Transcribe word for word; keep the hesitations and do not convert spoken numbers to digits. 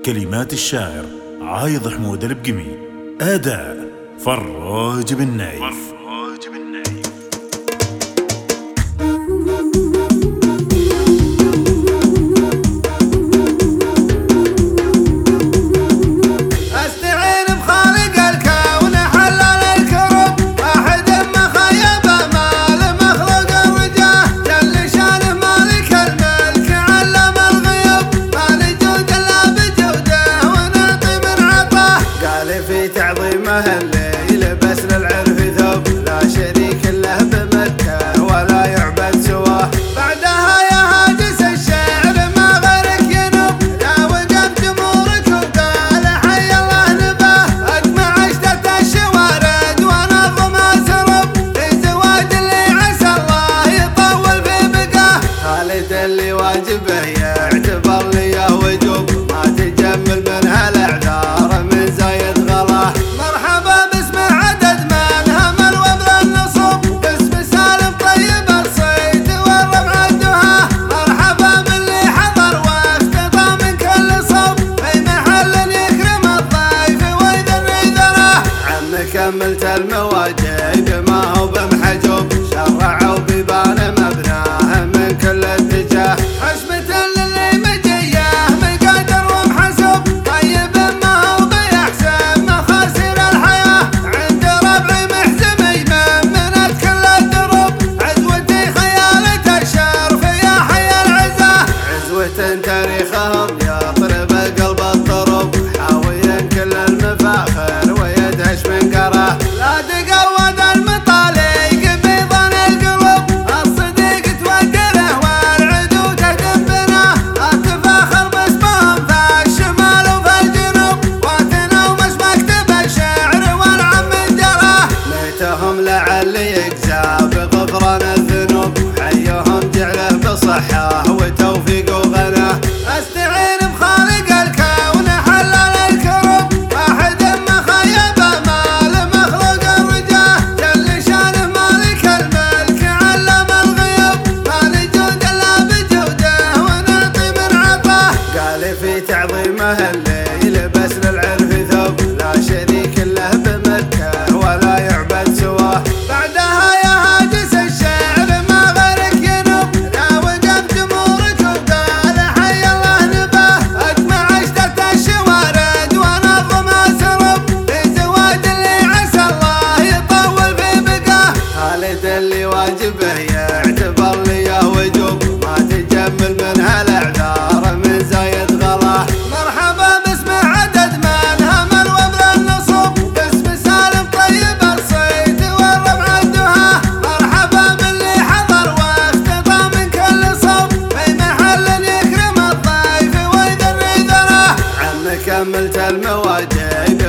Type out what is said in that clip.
كلمات الشاعر عايض حمود البقمي. أداء فراج بن نايف. فراج بن نايف. الليل بس للعرف ثوب لا شريك له بمكة ولا يعبد سواه. بعدها يا هاجس الشعر ما غيرك ينوب، لا وقف جمهورك وقال حي الله نباه. اجمع عشرة الشوارد ونظمها سرب لزواج اللي عسى الله يطول في بقاه. خالد اللي واجبه يعتبر لي وجوب، ما تجمل من هالاعذار من زايد غلاه. كملت المواجب ما هو بمحجوب، شرعوا ببان مبناه من كل اتجاه. حسبة للي مجيه مقادر ومحسوب، طيب ما هو بيحسب مخاسر الحياه. عند ربعي محزم يممنت كل الدروب، عزوتي خيالة الشرف يا حي العزاه. عزوة تاريخهم يطرب قلب الضروب، حاويا كل المفاخر ويدهش من قراه. لا تقود المطالق بيضان القلوب، الصديق توقره والعدو تهدم بناه. لا تفاخر باسمهم في الشمال وفي الجنوب، واتنا ومش مكتب الشعر والعم جراه. ليتهم لعلي يجزى بغفران الذنوب، حيهم جعله بصحه وتوفيق وغناه. استعين بخالق الكون حلل الكرب، واحد ما خيب مال مخلوق الرجاه. جل شانه مالك الملك علم الغيب، ما نجود الا بجوده ونعطي من عطاه. قال في تعظيمه الليل بس للعرف ثوب، لا شريك له بمكه ولا يعبد سواه. بعدها يا هاجس الشعر ما غيرك ينوب، لا وقف جمهورك وقال حي الله نباه. اجمع عشرة الشوارد ونظمها سرب لزواج اللي عسى الله يطول في بقاه. خالد اللي واجبه يعتبر لي وجوب، ما تجمل من هالاعذار من زايد غلاه. مرحبا باسم عدد من همل وابن النصوب، باسم سالم طيب الصيد والربع الدهاه. مرحبا باللي حضر واختطى من كل صوب، في محل يكرم الضيف ويذر ذراه. عم كملت المواجب